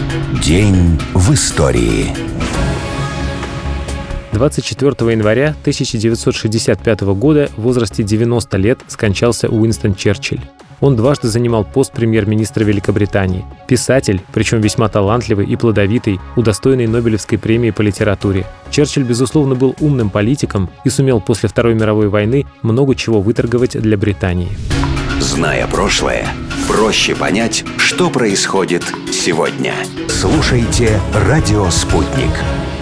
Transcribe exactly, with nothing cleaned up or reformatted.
День в истории. двадцать четвёртого января тысяча девятьсот шестьдесят пятого года в возрасте девяноста лет скончался Уинстон Черчилль. Он дважды занимал пост премьер-министра Великобритании. Писатель, причем весьма талантливый и плодовитый, удостоенный Нобелевской премии по литературе. Черчилль, безусловно, был умным политиком и сумел после Второй мировой войны много чего выторговать для Британии. Зная прошлое, проще понять, что происходит сегодня. Слушайте «Радио Спутник».